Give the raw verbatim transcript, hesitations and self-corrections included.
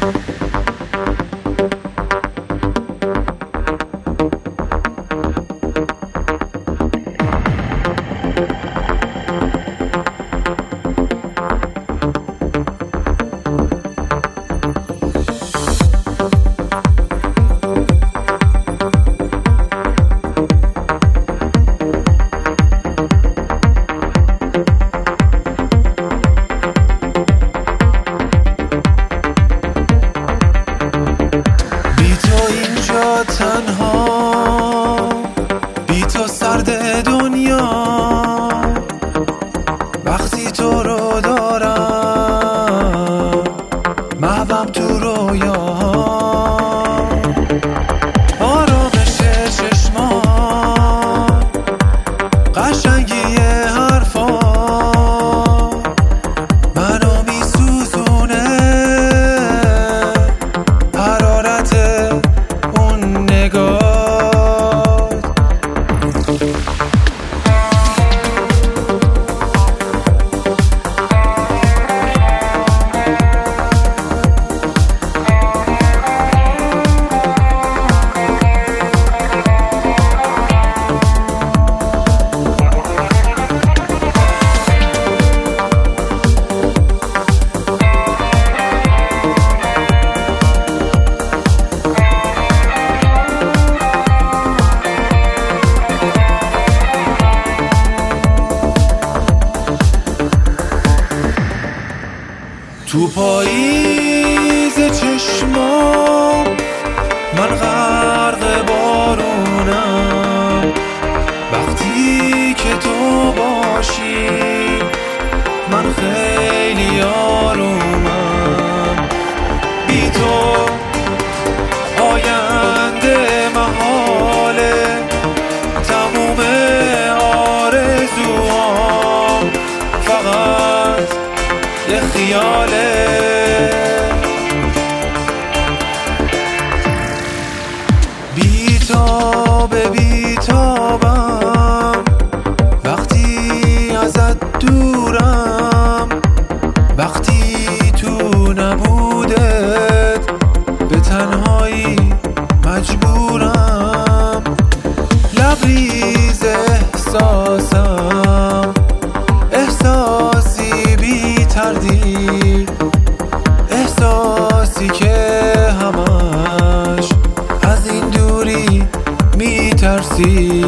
تنها بی تو سرد دنیا، وقتی تو رو دارم محوم تو رویاها، آرامش چشما، قشنگی حرفا منو میسوزونه، حرارت اون نگاه. تو پاییز چشمام من غرق بارونم، وقتی که تو باشی من خیلی آرومم. بی تو آینده محاله، تموم آرزوهام فقط یه خیاله. بی‌تاب بی‌تابم وقتی ازت دورم، وقتی تو نبودت به تنهایی مجبورم. لبریز احساسم، احساسی بی تردید، احساسی که همش از این دوری میترسی.